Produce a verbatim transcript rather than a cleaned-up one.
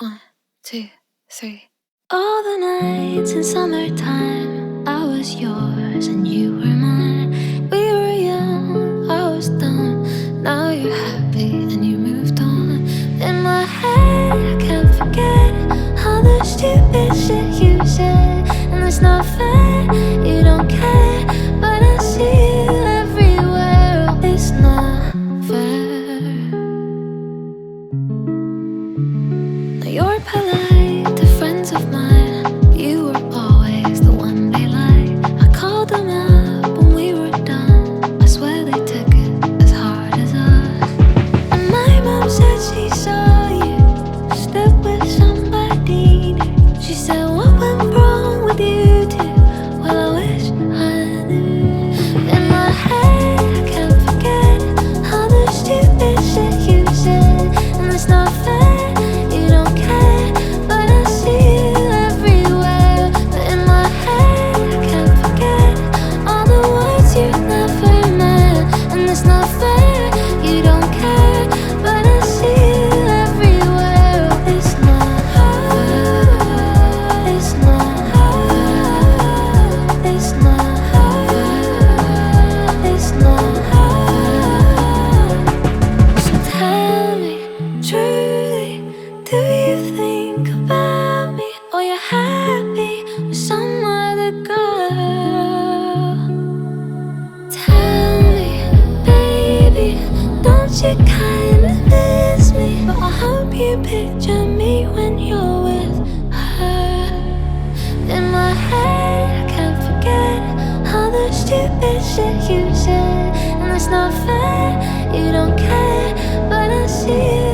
One, two, three. All the nights in summertime, I was yours and you were mine. We were young, I was dumb. Now you're happy and you moved on. In my head, I can't forget all the stupid shit you said. And it's not fair, you don't care, but I see you everywhere. It's not fair. Now you're polite to friends of mine. You were always the one they liked. I called them up when we were done. I swear they took it as hard as us. And my mom said she saw you step with somebody new. She said, what went wrong with you two? Well, I wish I knew. In my head, I can't forget all the stupid shit you said. And it's not fair, you don't care, but I see you everywhere. But in my head, I can't forget all the words you never meant. And it's not fair, you don't care, but I see you everywhere. It's not fair, it's not fair, it's not fair, it's not fair. So tell me truly, do you think about me, or you're happy with some other girl? Tell me, baby, don't you kinda miss me? But I hope you picture me when you're with her. In my head, I can't forget all the stupid shit you said. And it's not fair, you don't care, but I see you